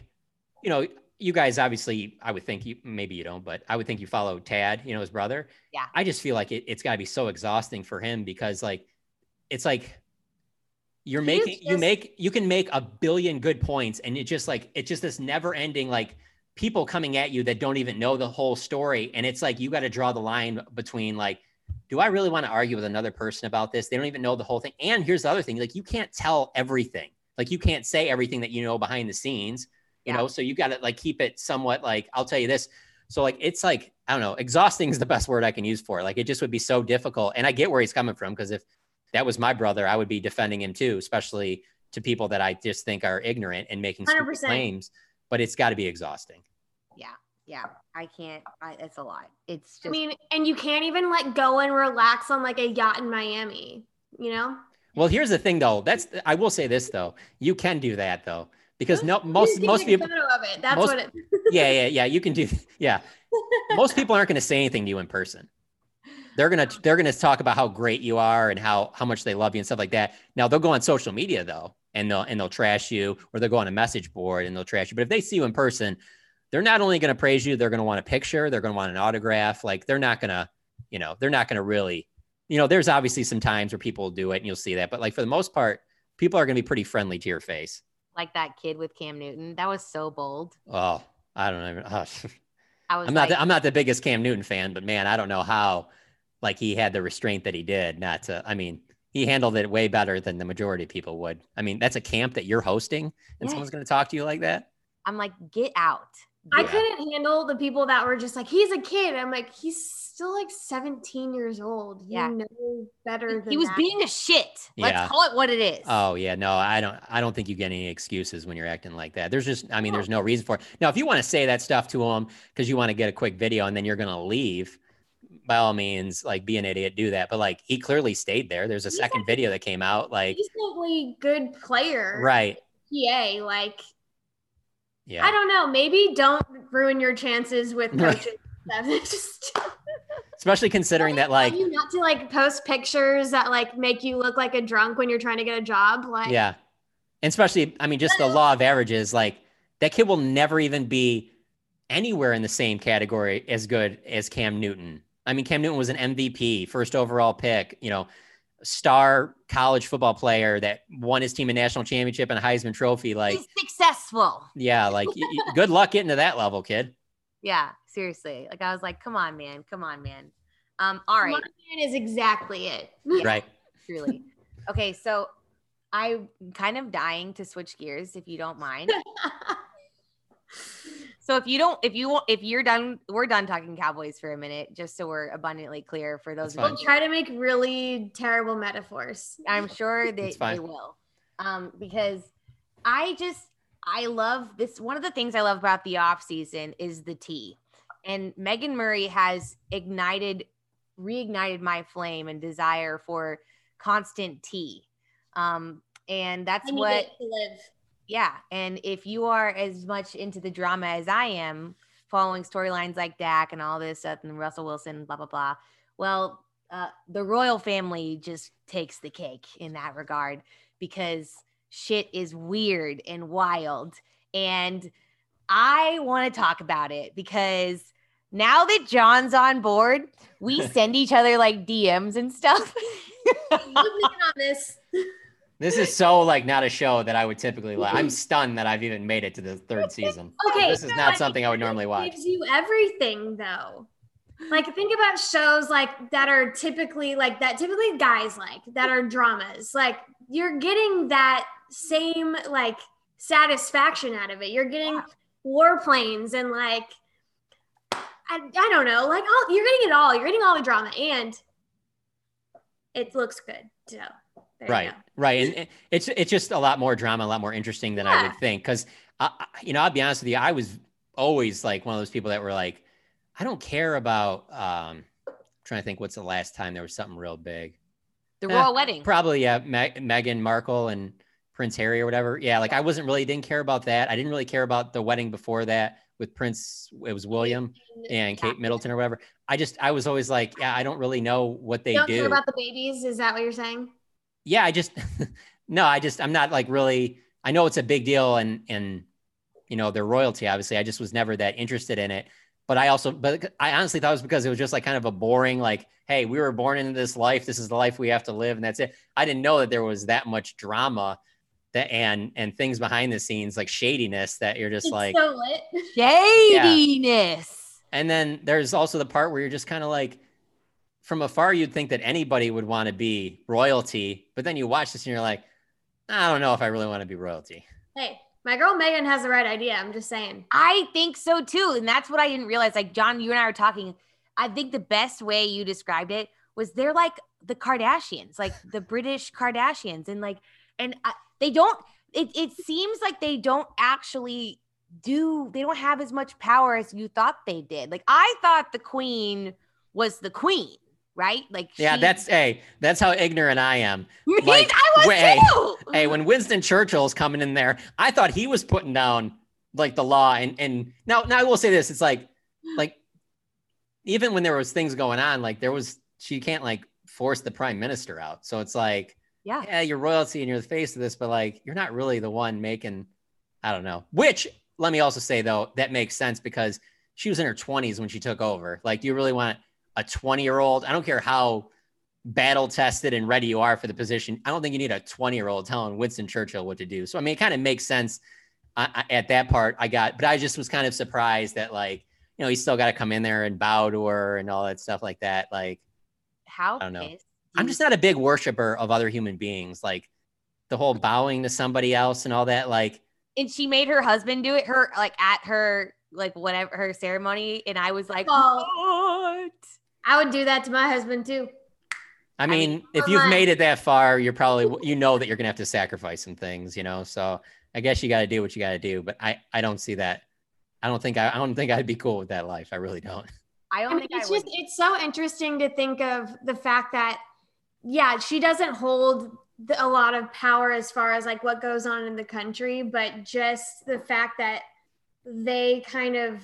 you guys, obviously I would think maybe you don't, but I would think you follow Tad, his brother. Yeah. I just feel like it's gotta be so exhausting for him because like, it's like, you can make a billion good points and it's just this never ending, like people coming at you that don't even know the whole story. And it's like, you got to draw the line between like, do I really want to argue with another person about this? They don't even know the whole thing. And here's the other thing, like you can't tell everything. Like you can't say everything that you know behind the scenes, you know? So you got to like, keep it somewhat like, I'll tell you this. So like, it's like, I don't know, exhausting is the best word I can use for it. Like, it just would be so difficult. And I get where he's coming from. Cause if that was my brother, I would be defending him too, especially to people that I just think are ignorant and making stupid claims, but it's got to be exhausting. Yeah. I can't, it's a lot. It's just, and you can't even like go and relax on like a yacht in Miami, Well, here's the thing though. I will say this though. You can do that though, because most people, of it. That's what it, yeah. You can do. Yeah. Most people aren't going to say anything to you in person. They're going to talk about how great you are and how much they love you and stuff like that. Now they'll go on social media though, and they'll trash you, or they'll go on a message board and they'll trash you. But if they see you in person, they're not only going to praise you, they're going to want a picture. They're going to want an autograph. Like they're not going to really, there's obviously some times where people will do it and you'll see that. But like for the most part, people are going to be pretty friendly to your face. Like that kid with Cam Newton. That was so bold. Oh, I don't even, I'm not the biggest Cam Newton fan, but man, I don't know how, like he had the restraint that he did he handled it way better than the majority of people would. I mean, that's a camp that you're hosting and someone's going to talk to you like that. I'm like, get out. I couldn't handle the people that were just like, he's a kid. I'm like, he's still like 17 years old. You know better than he was that. being a shit. Let's call it what it is. Oh yeah, no, I don't think you get any excuses when you're acting like that. There's no reason for it. Now, if you want to say that stuff to him because you want to get a quick video and then you're gonna leave, by all means, like, be an idiot, do that. But like, he clearly stayed there. There's a second video that came out. Like, decently good player, right? PA, like. Yeah. I don't know. Maybe don't ruin your chances with coaches. Especially considering that, like, you not to like post pictures that like make you look like a drunk when you're trying to get a job. Like, yeah. And especially, I mean, just the law of averages, like, that kid will never even be anywhere in the same category as good as Cam Newton. I mean, Cam Newton was an MVP, first overall pick, star college football player that won his team a national championship and a Heisman Trophy. Like, he's successful. Yeah, like, good luck getting to that level, kid. Yeah, seriously. Like, I was like, come on, man. All right. Come on, man is exactly it. Yeah, right. Truly. Okay, so I'm kind of dying to switch gears, if you don't mind. So if you're done, we're done talking Cowboys for a minute, just so we're abundantly clear for those. We'll try to make really terrible metaphors. I'm sure that they will. Because I love this. One of the things I love about the off season is the tea, and Megan Murray has reignited my flame and desire for constant tea. And that's what to live. Yeah. And if you are as much into the drama as I am, following storylines like Dak and all this stuff and Russell Wilson, blah, blah, blah, well, the royal family just takes the cake in that regard, because shit is weird and wild. And I want to talk about it because now that John's on board, we send each other like DMs and stuff. You've been on this. This is so, like, not a show that I would typically like. I'm stunned that I've even made it to the third season. Okay. This is not something I would normally watch. It gives you everything, though. Like, think about shows like that are typically guys like that are dramas. Like, you're getting that same like satisfaction out of it. You're getting warplanes and like, I don't know, like you're getting it all. You're getting all the drama and it looks good. So. Right. And it's just a lot more drama, a lot more interesting than I would think. Cause I'll be honest with you. I was always like one of those people that were like, I don't care about, trying to think what's the last time there was something real big. The royal wedding. Probably. Yeah. Meghan Markle and Prince Harry or whatever. Yeah. Like, I didn't care about that. I didn't really care about the wedding before that with it was William and Kate Middleton or whatever. I was always like, yeah, I don't really know what they do. Care about the babies. Is that what you're saying? Yeah, I'm not like really, I know it's a big deal and their royalty, obviously. I just was never that interested in it. But I honestly thought it was because it was just like kind of a boring, like, hey, we were born into this life. This is the life we have to live. And that's it. I didn't know that there was that much drama and things behind the scenes, like shadiness, that you're just like, so lit. Shadiness. Yeah. And then there's also the part where you're just kind of like, from afar, you'd think that anybody would want to be royalty, but then you watch this and you're like, I don't know if I really want to be royalty. Hey, my girl Megan has the right idea. I'm just saying. I think so too. And that's what I didn't realize. Like, John, you and I were talking. I think the best way you described it was they're like the Kardashians, like the British Kardashians. They don't, it seems like they don't actually they don't have as much power as you thought they did. Like, I thought the queen was the queen. Right? Like, yeah, that's how ignorant I am. Like, I was too. Hey, when Winston Churchill's coming in there, I thought he was putting down like the law. And now I will say this: it's like even when there was things going on, like she can't like force the prime minister out. So it's like, yeah, you're royalty and you're the face of this, but like you're not really the one making. I don't know. Which, let me also say though, that makes sense because she was in her 20s when she took over. Like, do you really want a 20-year-old? I don't care how battle tested and ready you are for the position. I don't think you need a 20-year-old telling Winston Churchill what to do. So, I mean, it kind of makes sense at that part but I just was kind of surprised that, like, he's still got to come in there and bow to her and all that stuff like that. Like, how? I don't know. I'm just not a big worshiper of other human beings. Like, the whole bowing to somebody else and all that, like. And she made her husband do it, at her like whatever her ceremony, and I was like, Oh. what? I would do that to my husband too. I mean, if come you've on. made it that far, you're probably, you know, that you're going to have to sacrifice some things, you know? So I guess you got to do what you got to do, but I don't see that. I don't think I'd be cool with that life. I really don't. I I don't mean, think it's I would. just, it's so interesting to think of the fact that, yeah, she doesn't hold a lot of power as far as like what goes on in the country, but just the fact that they kind of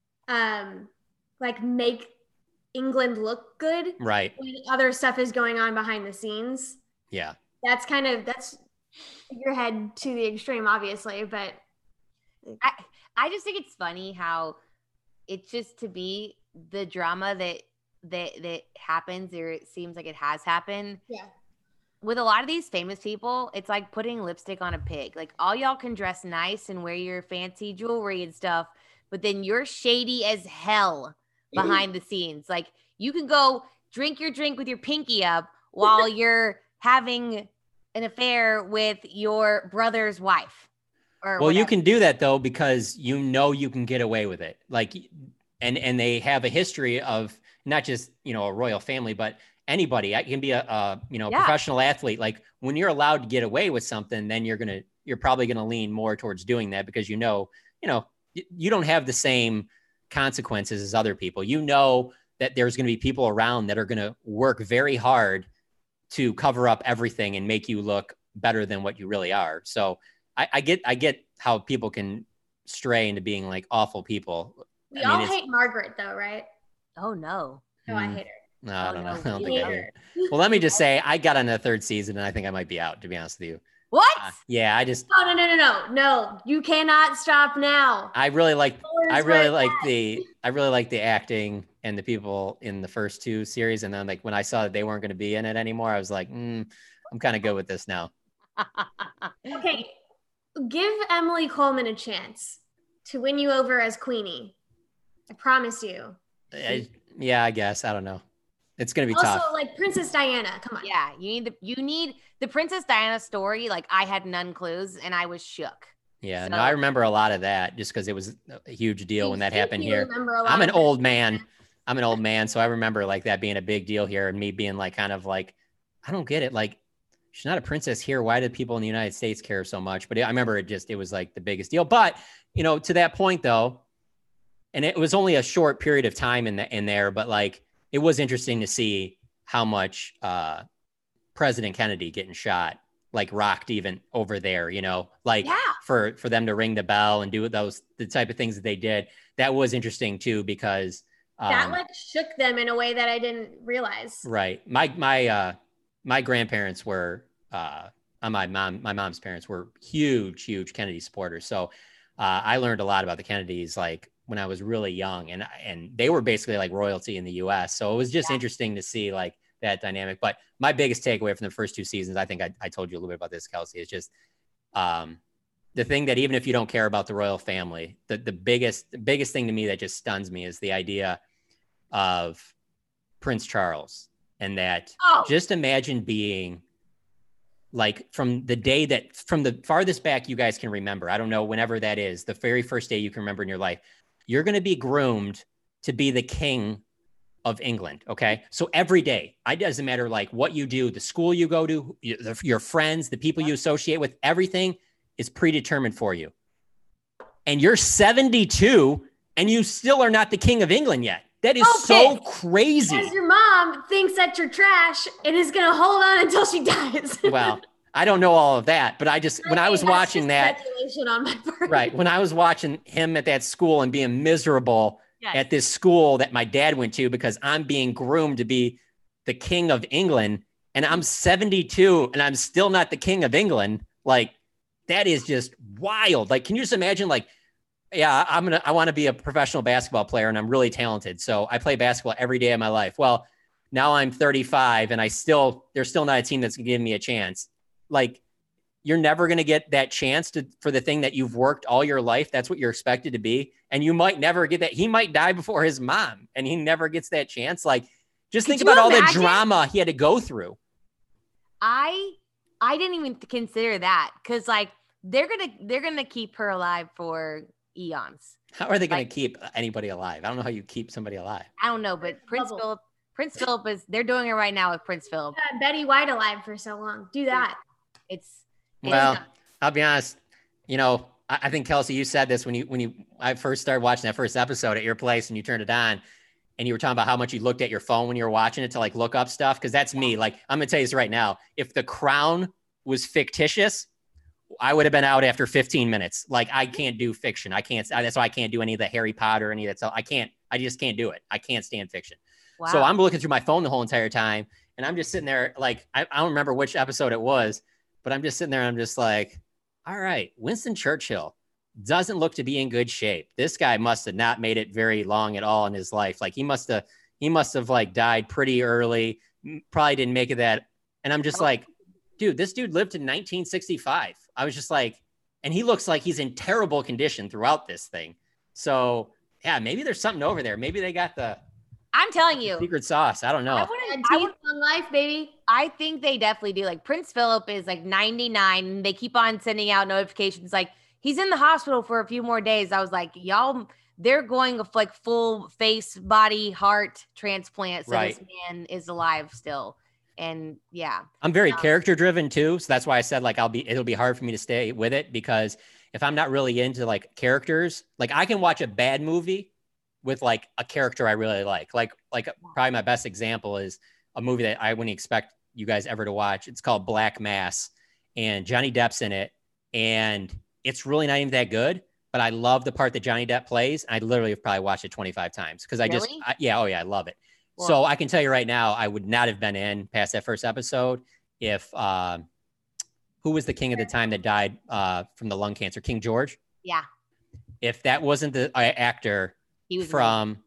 like make England look good Right. when other stuff is going on behind the scenes. Yeah. That's your head to the extreme, obviously, but I just think it's funny how it's just to be the drama that happens, or it seems like it has happened. yeah. With a lot of these famous people, it's like putting lipstick on a pig. Like all y'all can dress nice and wear your fancy jewelry and stuff, but then you're shady as hell behind the scenes. Like you can go drink your drink with your pinky up while you're having an affair with your brother's wife. Or Well, you whatever. can do that though, because you know you can get away with it. Like, and they have a history of not just, you know, a royal family, but anybody. It can be a Yeah. professional athlete. Like when you're allowed to get away with something, then you're probably gonna lean more towards doing that because you know you don't have the same consequences as other people. You know that there's gonna be people around that are gonna work very hard to cover up everything and make you look better than what you really are. So I get how people can stray into being like awful people. We I mean, all it's- hate Margaret though, right? Oh no. Oh, I Mm. hate her. No, I Oh, don't no, know. I don't we think I hate do. her. Well, let me just say, I got on the third season, and I think I might be out. To be honest with you, What? yeah, I just No, you cannot stop now. I really like Where's Red I really like the acting and the people in the first two series, and then like when I saw that they weren't going to be in it anymore, I was like, I'm kind of good with this now. Okay, give Emily Coleman a chance to win you over as Queenie. I promise you. Yeah, I guess I don't know. It's going to be Also, tough. like Princess Diana, come on. Yeah, you need the Princess Diana story. Like I had none clues and I was shook. Yeah, So- no, I remember a lot of that just because it was a huge deal when that You happened here. remember a lot I'm an of old it. man. So I remember like that being a big deal here and me being like kind of like, I don't get it. Like, she's not a princess here. Why did people in the United States care so much? But I remember it was like the biggest deal. But, to that point though, and it was only a short period of time in there, but like it was interesting to see how much President Kennedy getting shot like rocked even over there, like Yeah. for them to ring the bell and do the type of things that they did. That was interesting too, because That like shook them in a way that I didn't realize. right. My grandparents were, my mom's parents were huge Kennedy supporters. So I learned a lot about the Kennedys, like when I was really young, and they were basically like royalty in the US. So it was just interesting to see like that dynamic. But my biggest takeaway from the first two seasons, I think I told you a little bit about this, Kelsey, is just the thing that even if you don't care about the royal family, the biggest thing to me that just stuns me is the idea of Prince Charles. And that just imagine being like from the farthest back you guys can remember, I don't know, whenever that is, the very first day you can remember in your life, you're going to be groomed to be the king of England. Okay. So every day, it doesn't matter like what you do, the school you go to, your friends, the people you associate with, everything is predetermined for you. And you're 72 and you still are not the king of England yet. That is so crazy. Because your mom thinks that you're trash and is going to hold on until she dies. Well, I don't know all of that, but when I was watching that, speculation on my part. right, when I was watching him at that school and being miserable at this school that my dad went to because I'm being groomed to be the king of England and I'm 72 and I'm still not the king of England, like that is just wild. Like, can you just imagine like, yeah, I want to be a professional basketball player and I'm really talented. So I play basketball every day of my life. Well, now I'm 35 and there's still not a team that's giving me a chance. Like you're never going to get that chance for the thing that you've worked all your life. That's what you're expected to be. And you might never get that. He might die before his mom and he never gets that chance. Like just think about all the drama he had to go through. I didn't even consider that. Cause like they're going to keep her alive for eons. How are they going to keep anybody alive? I don't know how you keep somebody alive. I don't know, but Prince Philip they're doing it right now with Prince Philip. Betty White alive for so long. Do that. Well, I'll be honest. I think Kelsey, you said this when I first started watching that first episode at your place and you turned it on and you were talking about how much you looked at your phone when you were watching it to like look up stuff. Cause that's me. Like, I'm going to tell you this right now. If The Crown was fictitious, I would have been out after 15 minutes. Like, I can't do fiction. That's why I can't do any of the Harry Potter, any of that stuff. I just can't do it. I can't stand fiction. Wow. So I'm looking through my phone the whole entire time. And I'm just sitting there. Like, I don't remember which episode it was, but I'm just sitting there and I'm just like, all right, Winston Churchill doesn't look to be in good shape. This guy must have not made it very long at all in his life. Like, he must have like died pretty early. Probably didn't make it that. And I'm just like, dude, this dude lived in 1965. I was just like, and he looks like he's in terrible condition throughout this thing. So yeah, maybe there's something over there. Maybe they got I'm telling you, secret sauce. I don't know. I would on life, baby. I think they definitely do. Like, Prince Philip is like 99 and they keep on sending out notifications like he's in the hospital for a few more days. I was like, y'all, they're going with like full face, body, heart transplant. So This man is alive still. And yeah, I'm very character driven too. So that's why I said like it'll be hard for me to stay with it, because if I'm not really into like characters, like I can watch a bad movie with like a character I really like probably my best example is a movie that I wouldn't expect you guys ever to watch. It's called Black Mass and Johnny Depp's in it. And it's really not even that good, but I love the part that Johnny Depp plays. I literally have probably watched it 25 times because I love it. Well, so I can tell you right now, I would not have been in past that first episode if who was the king at the time that died from the lung cancer? King George? Yeah. If that wasn't the actor from,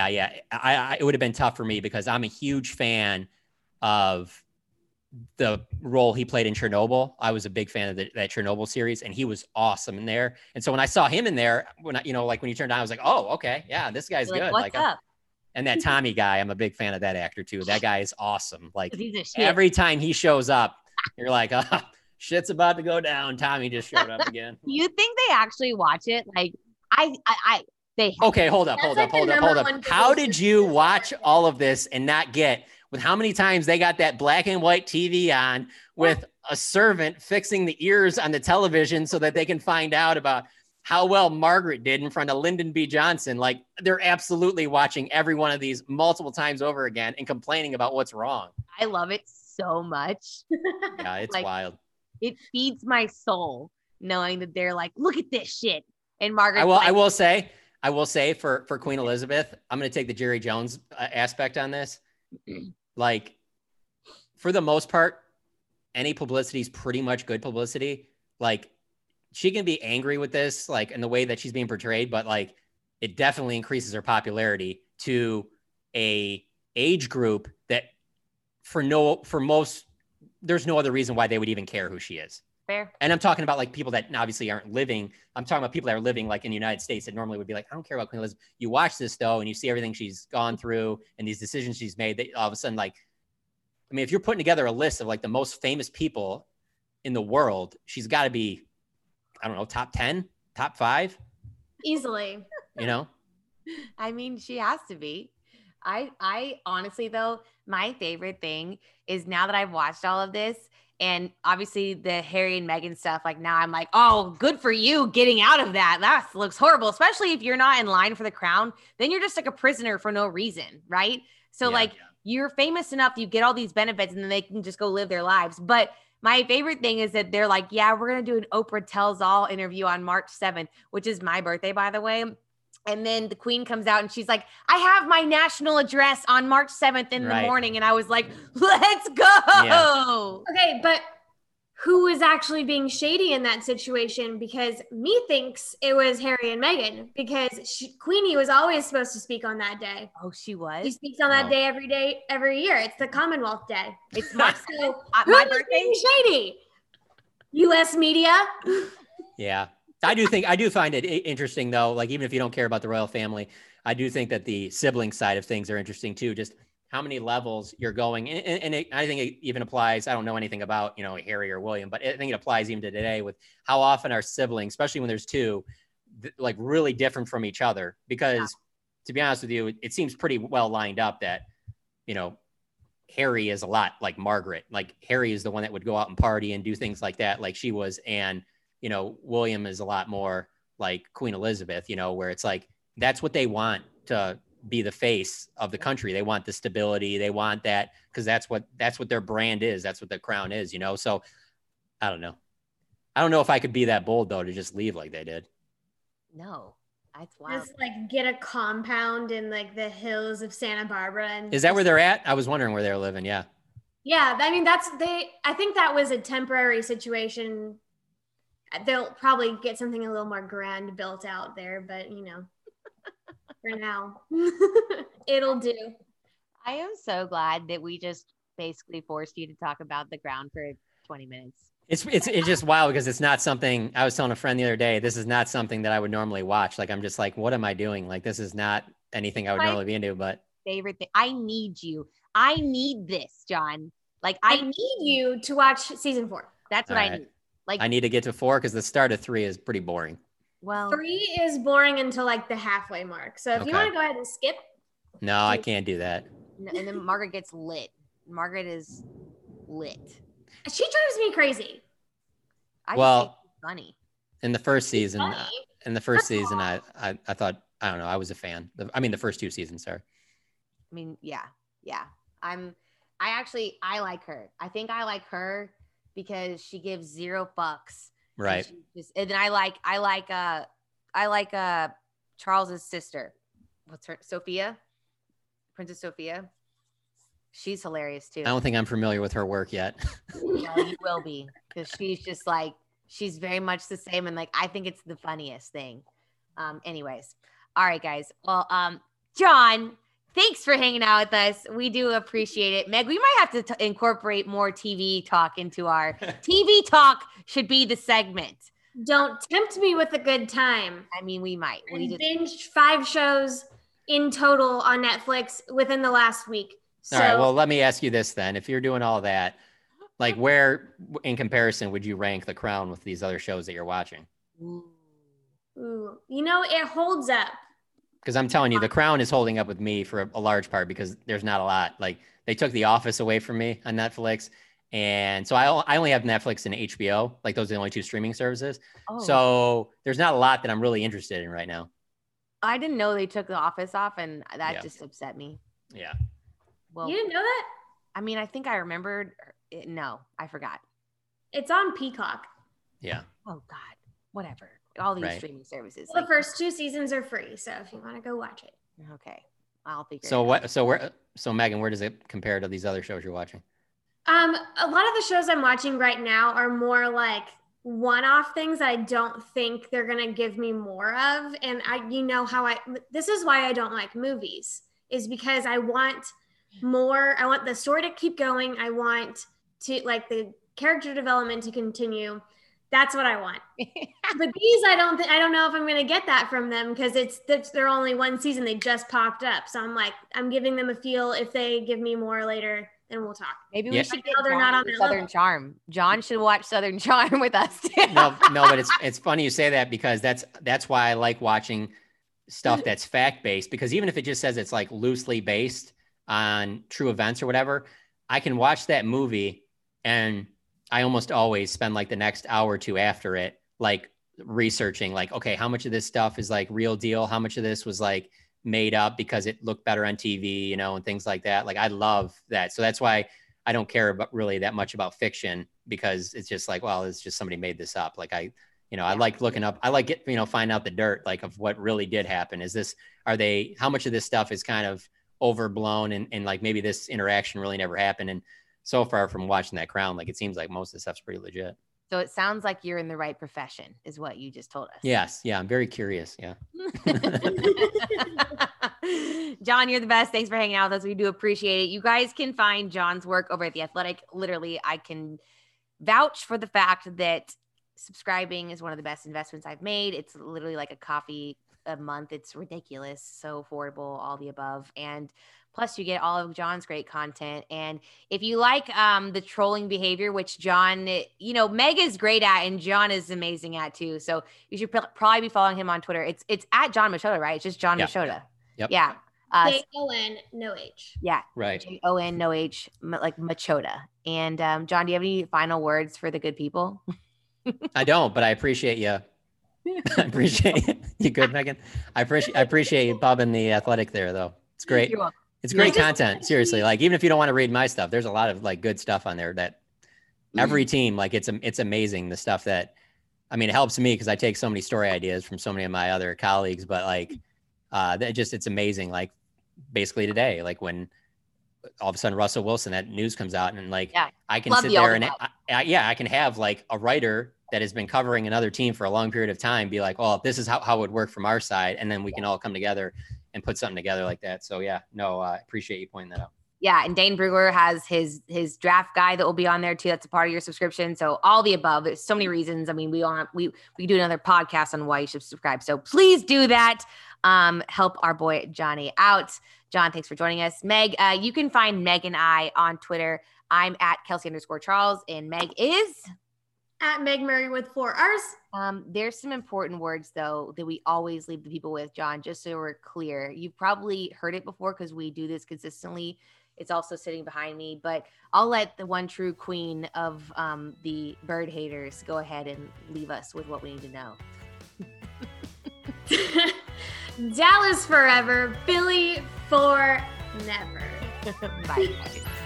it would have been tough for me because I'm a huge fan of the role he played in Chernobyl. I was a big fan of that Chernobyl series, and he was awesome in there. And so when I saw him in there, when you turned on, I was like, oh, okay, yeah, this guy's good. What's up? And that Tommy guy, I'm a big fan of that actor too. That guy is awesome. Like every time he shows up, you're like, oh, shit's about to go down. Tommy just showed up again. You think they actually watch it? Like Okay, hold up. How did you watch all of this and not get with how many times they got that black and white TV on with a servant fixing the ears on the television so that they can find out about how well Margaret did in front of Lyndon B. Johnson? Like, they're absolutely watching every one of these multiple times over again and complaining about what's wrong. I love it so much. Yeah, it's like, wild. It feeds my soul knowing that they're like, look at this shit. And Margaret, I will say for Queen Elizabeth, I'm going to take the Jerry Jones aspect on this. Like, for the most part, any publicity is pretty much good publicity. Like, she can be angry with this, like in the way that she's being portrayed, but like it definitely increases her popularity to a age group that for most, there's no other reason why they would even care who she is. Fair. And I'm talking about like people that obviously aren't living. I'm talking about people that are living like in the United States that normally would be like, I don't care about Queen Elizabeth. You watch this though, and you see everything she's gone through and these decisions she's made, that all of a sudden, like, I mean, if you're putting together a list of like the most famous people in the world, she's got to be, I don't know, top 10, top 5. Easily. I mean, she has to be. I honestly though, my favorite thing is now that I've watched all of this, and obviously the Harry and Meghan stuff, like now I'm like, oh, good for you getting out of that. That looks horrible, especially if you're not in line for the crown. Then you're just like a prisoner for no reason, right? So you're famous enough, you get all these benefits, and then they can just go live their lives. But my favorite thing is that they're like, yeah, we're going to do an Oprah Tells All interview on March 7th, which is my birthday, by the way. And then the Queen comes out and she's like, I have my national address on March 7th in the morning. And I was like, let's go. Yeah. Okay, but who is actually being shady in that situation? Because me thinks it was Harry and Meghan, because Queenie was always supposed to speak on that day. Oh, she was? She speaks on that day, every year. It's the Commonwealth Day. It's my, so my birthday. Being shady? U.S. media. Yeah. I do find it interesting though. Like, even if you don't care about the royal family, I do think that the sibling side of things are interesting too. Just how many levels you're going. And I think it even applies. I don't know anything about, Harry or William, but I think it applies even to today with how often our siblings, especially when there's two, like really different from each other because to be honest with you, it seems pretty well lined up that, you know, Harry is a lot like Margaret. Like Harry is the one that would go out and party and do things like that, like she was. And, you know, William is a lot more like Queen Elizabeth, you know, where it's like, that's what they want to be the face of the country. They want the stability. They want that because that's what their brand is. That's what the crown is, you know? So I don't know. I don't know if I could be that bold though, to just leave like they did. No. That's wild. Just like get a compound in like the hills of Santa Barbara. And is that where they're at? I was wondering where they're living. Yeah. Yeah. I mean, I think that was a temporary situation. They'll probably get something a little more grand built out there, but you know, for now, it'll do. I am so glad that we just basically forced you to talk about the ground for 20 minutes. It's just wild because it's not something. I was telling a friend the other day, this is not something that I would normally watch. Like, I'm just like, what am I doing? Like, this is not anything I would normally be into, but favorite thing. I need you. I need this, John. Like, I need you to watch season 4. That's what I need. Like, I need to get to 4 because the start of 3 is pretty boring. Well, 3 is boring until like the halfway mark. So if you want to go ahead and skip. No, I can't do that. And then Margaret gets lit. Margaret is lit. She drives me crazy. Well, funny. In the first season, I thought, I don't know, I was a fan. The first 2 seasons, sorry. I mean, yeah. I like her. I think I like her because she gives 0 fucks. Right. And then I like Charles's sister. What's her? Sophia? Princess Sophia. She's hilarious too. I don't think I'm familiar with her work yet. No, you will be, because she's just like, she's very much the same. And like, I think it's the funniest thing. Anyways. All right, guys. Well, John, thanks for hanging out with us. We do appreciate it. Meg, we might have to incorporate more TV talk into our TV talk should be the segment. Don't tempt me with a good time. I mean, we might. We binged 5 shows in total on Netflix within the last week. So, all right. Well, let me ask you this then. If you're doing all that, like where in comparison would you rank The Crown with these other shows that you're watching? Ooh. You know, it holds up. Because I'm telling you, The Crown is holding up with me for a large part because there's not a lot. Like they took The Office away from me on Netflix. And so I only have Netflix and HBO. Like those are the only 2 streaming services. Oh. So there's not a lot that I'm really interested in right now. I didn't know they took The Office off, and that just upset me. Yeah. Well, you didn't know that? I mean, I think I remembered. No, I forgot. It's on Peacock. Yeah. Oh God, whatever. All these streaming services. Well, the first 2 seasons are free, so if you want to go watch it. Okay, I'll figure. So Megan, where does it compare to these other shows you're watching? A lot of the shows I'm watching right now are more like one-off things that I don't think they're gonna give me more of, and this is why I don't like movies, is because I want more. I want the story to keep going. I want to like the character development to continue. That's what I want. But these, I don't know if I'm going to get that from them because they're only 1 season. They just popped up. So I'm like, I'm giving them a feel. If they give me more later, then we'll talk. Maybe we should get they're not on Southern Charm. John should watch Southern Charm with us. No, but it's funny you say that because that's why I like watching stuff that's fact-based, because even if it just says it's like loosely based on true events or whatever, I can watch that movie and I almost always spend like the next hour or 2 after it, like researching, like, okay, how much of this stuff is like real deal? How much of this was like made up because it looked better on TV, and things like that. Like, I love that. So that's why I don't care about really that much about fiction, because it's just like, well, it's just somebody made this up. Like I like looking up, I like find out the dirt, like of what really did happen. How much of this stuff is kind of overblown and like maybe this interaction really never happened. And so far from watching that Crown, like it seems like most of the stuff's pretty legit. So it sounds like you're in the right profession is what you just told us. Yes. Yeah. I'm very curious. Yeah. John, you're the best. Thanks for hanging out with us. We do appreciate it. You guys can find John's work over at The Athletic. Literally, I can vouch for the fact that subscribing is one of the best investments I've made. It's literally like a coffee a month. It's ridiculous. So affordable, all the above. And plus you get all of John's great content. And if you like the trolling behavior, which John, Meg is great at and John is amazing at too. So you should probably be following him on Twitter. It's at John Machota, right? It's just John Machota. Yep. Yeah. Jon, no H. Yeah. Right. Jon, no H, like Machota. And John, do you have any final words for the good people? I don't, but I appreciate you. I appreciate it. You good, Megan? I appreciate you bobbing the Athletic there, though. It's great. You're welcome. It's great content. Seriously, like even if you don't want to read my stuff, there's a lot of like good stuff on there that every team, like it's amazing the stuff that, I mean, it helps me because I take so many story ideas from so many of my other colleagues, but like it's amazing. Like basically today, like when all of a sudden Russell Wilson, that news comes out and like I can sit there and I can have like a writer that has been covering another team for a long period of time be like, well, this is how it would work from our side. And then we can all come together and put something together like that. So I appreciate you pointing that out. Yeah. And Dane Brugler has his draft guide that will be on there too. That's a part of your subscription. So all the above, there's so many reasons. I mean, we do another podcast on why you should subscribe. So please do that. Help our boy Johnny out. John, thanks for joining us. Meg, you can find Meg and I on Twitter. I'm at Kelsey_Charles and Meg is at Meg Murray with 4 R's. There's some important words, though, that we always leave the people with, John, just so we're clear. You've probably heard it before because we do this consistently. It's also sitting behind me, but I'll let the one true queen of the bird haters go ahead and leave us with what we need to know. Dallas forever, Philly for never. Bye, guys.